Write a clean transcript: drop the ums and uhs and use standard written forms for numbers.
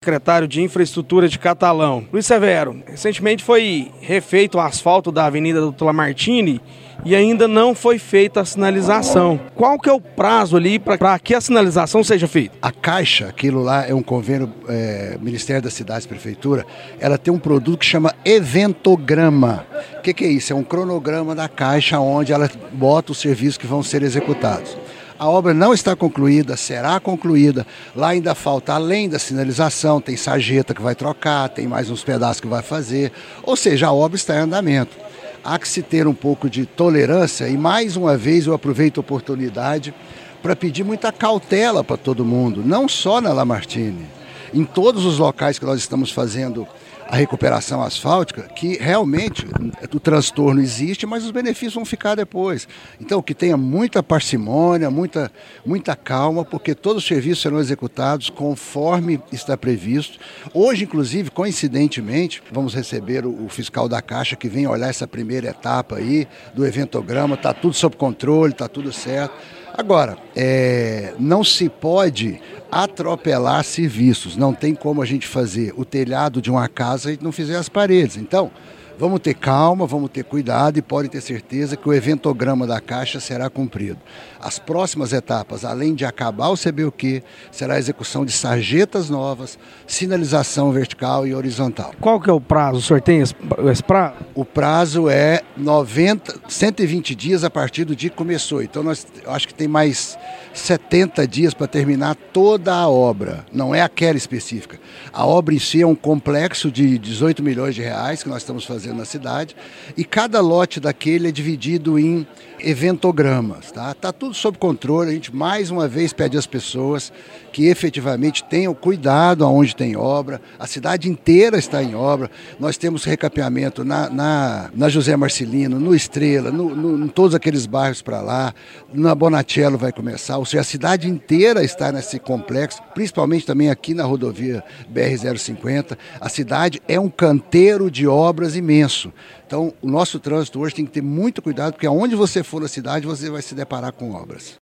secretário de Infraestrutura de Catalão. Luiz Severo, recentemente foi refeito o asfalto da Avenida Doutor Lamartine e ainda não foi feita a sinalização. Qual que é o prazo ali para que a sinalização seja feita? A Caixa, aquilo lá é um convênio Ministério das Cidades e Prefeitura, ela tem um produto que chama Eventograma. O que é isso? É um cronograma da Caixa onde ela bota os serviços que vão ser executados. A obra não está concluída, será concluída. Lá ainda falta, além da sinalização, tem sarjeta que vai trocar, tem mais uns pedaços que vai fazer. Ou seja, a obra está em andamento. Há que se ter um pouco de tolerância e, mais uma vez, eu aproveito a oportunidade para pedir muita cautela para todo mundo, não só na Lamartine, em todos os locais que nós estamos fazendo a recuperação asfáltica, que realmente o transtorno existe, mas os benefícios vão ficar depois. Então, que tenha muita parcimônia, muita calma, porque todos os serviços serão executados conforme está previsto. Hoje, inclusive, coincidentemente, vamos receber o fiscal da Caixa que vem olhar essa primeira etapa aí do eventograma, está tudo sob controle, está tudo certo. Agora, não se pode atropelar serviços, não tem como a gente fazer o telhado de uma casa e não fizer as paredes. Então, vamos ter calma, vamos ter cuidado e podem ter certeza que o eventograma da Caixa será cumprido. As próximas etapas, além de acabar o CBUQ, será a execução de sarjetas novas, sinalização vertical e horizontal. Qual que é o prazo? O senhor tem esse prazo? O prazo é 120 dias a partir do dia que começou. Então, eu acho que tem mais 70 dias para terminar toda a obra. Não é aquela específica. A obra em si é um complexo de 18 milhões de reais que nós estamos fazendo na cidade, e cada lote daquele é dividido em eventogramas, tá? Tá tudo sob controle. A gente mais uma vez pede às pessoas que efetivamente tenham cuidado aonde tem obra. A cidade inteira está em obra. Nós temos recapeamento na José Marcelino, no Estrela, em todos aqueles bairros para lá, na Bonatello vai começar, ou seja, a cidade inteira está nesse complexo, principalmente também aqui na rodovia BR-050. A cidade é um canteiro de obras imenso. Então, o nosso trânsito hoje tem que ter muito cuidado, porque aonde você for na cidade, você vai se deparar com obras.